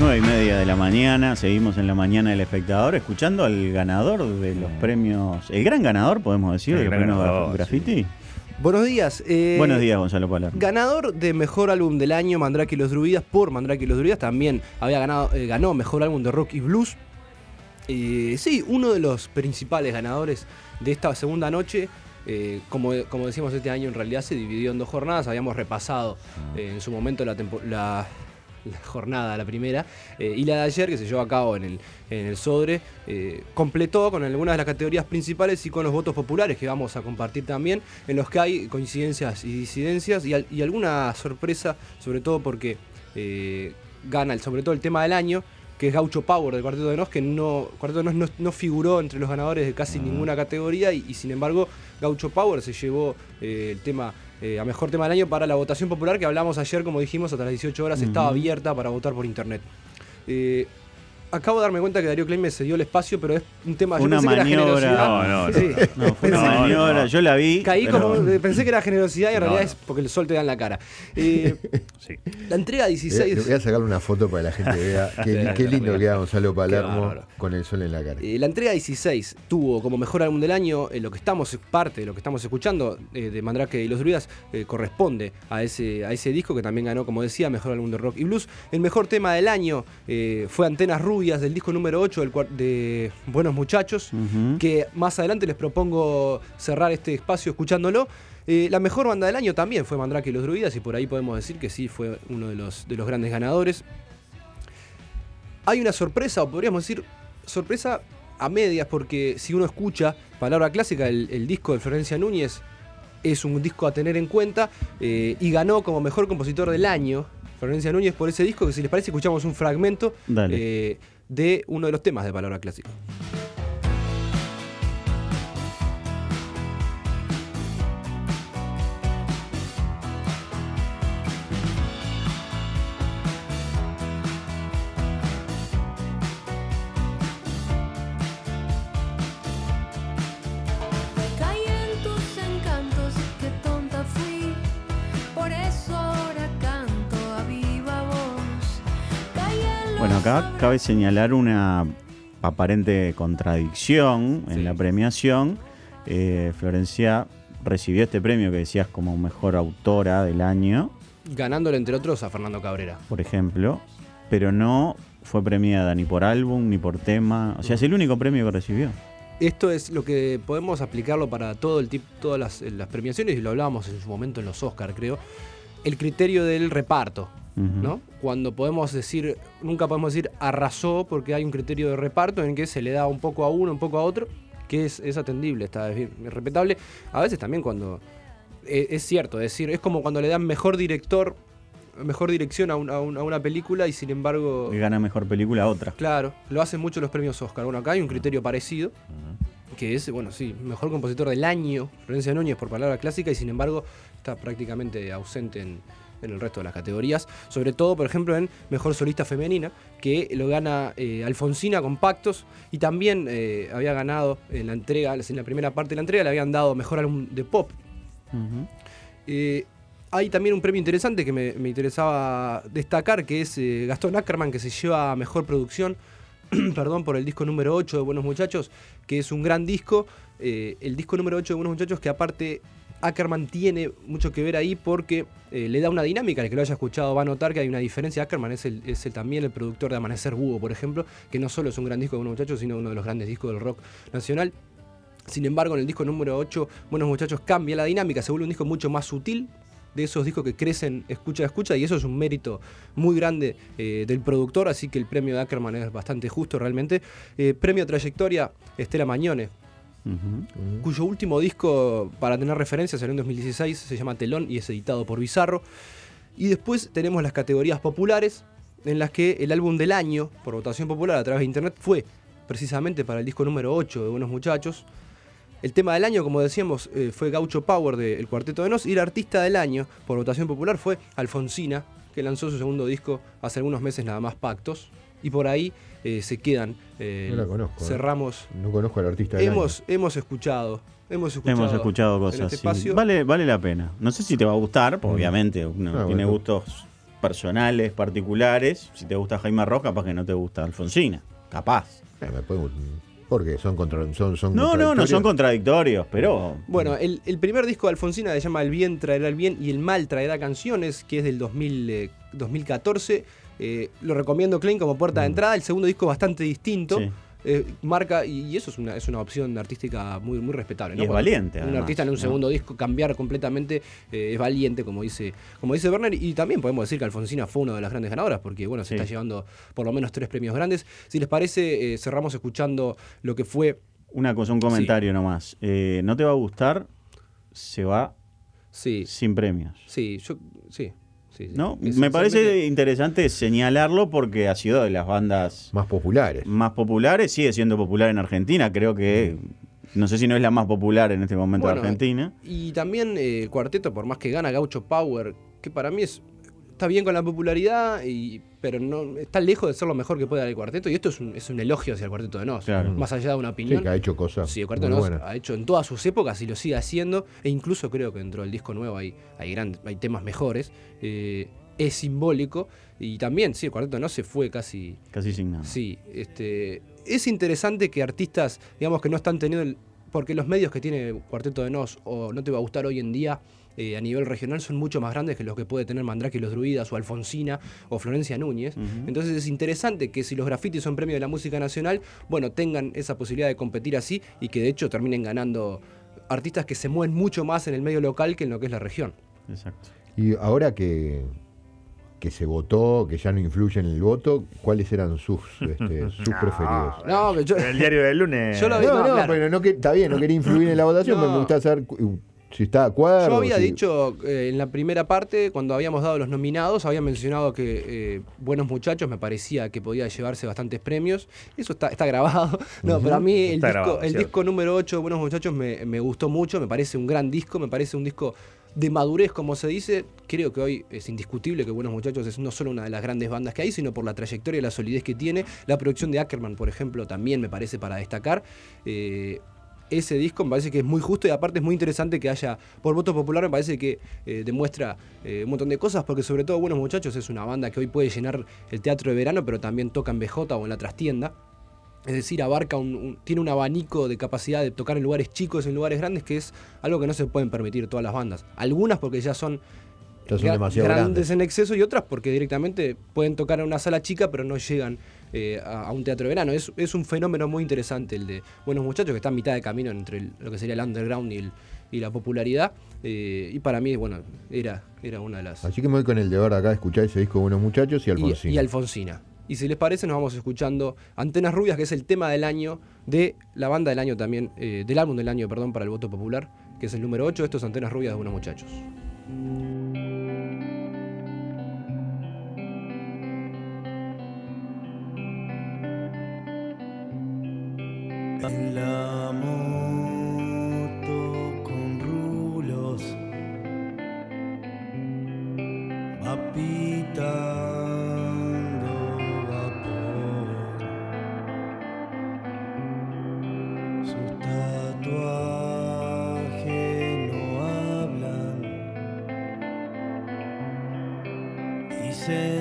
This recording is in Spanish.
9:30 de la mañana, seguimos en la mañana del espectador, escuchando al ganador de los premios, el gran ganador, podemos decir, El del gran premio ganador, Graffiti. sí. Buenos días. Buenos días, Gonzalo Palermo. Ganador de Mejor Álbum del Año, Mandrake y los Druidas, por Mandrake y los Druidas. También ganó Mejor Álbum de Rock y Blues. Sí, uno de los principales ganadores de esta segunda noche. Como decíamos, este año en realidad se dividió en 2 jornadas. Habíamos repasado en su momento la jornada, la primera, y la de ayer, que se llevó a cabo en el Sodre, completó con algunas de las categorías principales y con los votos populares que vamos a compartir también, en los que hay coincidencias y disidencias y alguna sorpresa, sobre todo porque gana sobre todo el tema del año, que es Gaucho Power del Cuarteto de Nos, que Cuarteto de Nos no figuró entre los ganadores de casi ninguna categoría y sin embargo Gaucho Power se llevó el tema a Mejor Tema del Año para la votación popular, que hablamos ayer, como dijimos, hasta las 18 horas estaba abierta para votar por internet. Acabo de darme cuenta que Darío Klein me cedió el espacio, pero es un tema... Una maniobra. No, fue una maniobra, yo la vi. Caí pero... pensé que era generosidad y en realidad es porque el sol te da en la cara. Sí. La entrega 16... Voy a sacarle una foto para que la gente vea qué lindo queda Gonzalo Palermo con el sol en la cara. La entrega 16 tuvo como Mejor Álbum del Año parte de lo que estamos escuchando de Mandrake y los Druidas, corresponde a ese disco que también ganó, como decía, Mejor Álbum de Rock y Blues. El Mejor Tema del Año fue Antenas Rubias, del disco número 8 de Buenos Muchachos, que más adelante les propongo cerrar este espacio escuchándolo. La mejor banda del año también fue Mandrake y los Druidas, y por ahí podemos decir que sí fue uno de los grandes ganadores. Hay una sorpresa, o podríamos decir sorpresa a medias, porque si uno escucha Palabra Clásica, el disco de Florencia Núñez es un disco a tener en cuenta, y ganó como mejor compositor del año Florencia Núñez por ese disco, que si les parece escuchamos un fragmento de uno de los temas de Palabra Clásica. Bueno, acá cabe señalar una aparente contradicción en la premiación. Florencia recibió este premio que decías como mejor autora del año, ganándole entre otros a Fernando Cabrera, por ejemplo, pero no fue premiada ni por álbum ni por tema. O sea, es el único premio que recibió. Esto es lo que podemos aplicarlo para todas las premiaciones, y lo hablábamos en su momento en los Oscar, creo. El criterio del reparto, ¿no? Cuando nunca podemos decir arrasó, porque hay un criterio de reparto en que se le da un poco a uno, un poco a otro, que es atendible, es respetable. A veces también cuando es cierto, es decir, es como cuando le dan mejor dirección a una película y sin embargo... Que gana mejor película a otra. Claro, lo hacen mucho los premios Oscar. Bueno, acá hay un criterio parecido, que es, mejor compositor del año, Florencia Núñez por Palabra Clásica, y sin embargo está prácticamente ausente en el resto de las categorías, sobre todo, por ejemplo, en Mejor Solista Femenina, que lo gana Alfonsina con Pactos, y también había ganado en la primera parte de la entrega, le habían dado Mejor Álbum de Pop. Hay también un premio interesante que me interesaba destacar, que es Gastón Ackerman, que se lleva Mejor Producción, perdón, por el disco número 8 de Buenos Muchachos, que es un gran disco. El disco número 8 de Buenos Muchachos, que aparte Ackerman tiene mucho que ver ahí porque le da una dinámica. El que lo haya escuchado va a notar que hay una diferencia. Ackerman es también el productor de Amanecer Búho, por ejemplo, que no solo es un gran disco de Buenos Muchachos, sino uno de los grandes discos del rock nacional. Sin embargo, en el disco número 8, Buenos Muchachos cambia la dinámica, se vuelve un disco mucho más sutil, de esos discos que crecen escucha a escucha, y eso es un mérito muy grande del productor, así que el premio de Ackerman es bastante justo realmente. Premio Trayectoria, Estela Mañone, cuyo último disco, para tener referencia, salió en 2016, se llama Telón y es editado por Bizarro. Y después tenemos las categorías populares, en las que el álbum del año, por votación popular a través de internet, fue precisamente para el disco número 8 de Buenos Muchachos. El tema del año, como decíamos, fue Gaucho Power del Cuarteto de Nos, y el artista del año, por votación popular, fue Alfonsina, que lanzó su segundo disco hace algunos meses nada más, Pactos, y por ahí se quedan. No la conozco. Cerramos. No conozco al artista del año. Hemos escuchado cosas. en este espacio. Vale la pena. No sé si te va a gustar, porque obviamente uno tiene gustos personales, particulares. Si te gusta Jaime Ross, capaz que no te gusta Alfonsina. Capaz. Porque son No contradictorios. son contradictorios, pero... Bueno, el primer disco de Alfonsina se llama El bien traerá el bien y el mal traerá canciones, que es del 2014. Lo recomiendo, Klein, como puerta de entrada. El segundo disco es bastante distinto. Sí. Marca, y eso es una opción artística muy, muy respetable, ¿no? Y es valiente, Un además, artista en un ¿no? segundo disco cambiar completamente es valiente, como dice Werner, y también podemos decir que Alfonsina fue una de las grandes ganadoras, porque bueno, se está llevando por lo menos 3 premios grandes. Si les parece, cerramos escuchando lo que fue... Una cosa, un comentario nomás. No te va a gustar, se va sin premios. Sí. ¿No? Me parece interesante señalarlo porque ha sido de las bandas más populares. Sigue siendo popular en Argentina. Creo que, no sé si no es la más popular en este momento de Argentina. Y también Cuarteto, por más que gana Gaucho Power, que para mí está bien con la popularidad, pero no está lejos de ser lo mejor que puede dar el Cuarteto. Y esto es un elogio hacia el Cuarteto de Nos. Claro. Más allá de una opinión. Sí, que ha hecho cosas. Sí, el Cuarteto de Nos ha hecho en todas sus épocas y lo sigue haciendo. E incluso creo que dentro del disco nuevo hay temas mejores. Es simbólico. Y también, sí, el Cuarteto de Nos se fue casi sin nada. Sí, es interesante que artistas, digamos, que no están teniendo... Porque los medios que tiene Cuarteto de Nos, o No te va a gustar hoy en día, a nivel regional, son mucho más grandes que los que puede tener Mandrake y los Druidas, o Alfonsina, o Florencia Núñez. Entonces es interesante que si los grafitis son premio de la música nacional, bueno, tengan esa posibilidad de competir así, y que de hecho terminen ganando artistas que se mueven mucho más en el medio local que en lo que es la región. Exacto. Y ahora que se votó, que ya no influye en el voto, ¿cuáles eran sus preferidos? El diario del lunes. Yo lo vi, claro. Pero está bien, no quería influir en la votación, pero me gusta saber si está de acuerdo. Yo había dicho en la primera parte, cuando habíamos dado los nominados, había mencionado que Buenos Muchachos me parecía que podía llevarse bastantes premios. Eso está grabado. No, pero a mí el disco número 8 de Buenos Muchachos me gustó mucho, me parece un gran disco, me parece un disco de madurez, como se dice. Creo que hoy es indiscutible que Buenos Muchachos es no solo una de las grandes bandas que hay, sino por la trayectoria y la solidez que tiene. La producción de Ackerman, por ejemplo, también me parece para destacar. Ese disco me parece que es muy justo, y aparte es muy interesante que haya, por voto popular, me parece que demuestra un montón de cosas, porque sobre todo Buenos Muchachos es una banda que hoy puede llenar el teatro de verano, pero también toca en BJ o en la trastienda. Es decir, abarca tiene un abanico de capacidad de tocar en lugares chicos, en lugares grandes, que es algo que no se pueden permitir todas las bandas. Algunas porque ya son demasiado grandes en exceso, y otras porque directamente pueden tocar en una sala chica pero no llegan a un teatro de verano. Es un fenómeno muy interesante el de Buenos Muchachos, que está a mitad de camino entre lo que sería el underground y la popularidad. Y para mí, bueno, era una de las... Así que me voy con el deber de acá de escuchar ese disco de Buenos Muchachos y Alfonsina. Y Alfonsina. Y si les parece, nos vamos escuchando Antenas Rubias, que es el tema del año de la banda del año también, del álbum del año, perdón, para el voto popular, que es el número 8. Esto es Antenas Rubias de Buenos Muchachos. En la moto con rulos va pitando vapor, sus tatuajes no hablan, dicen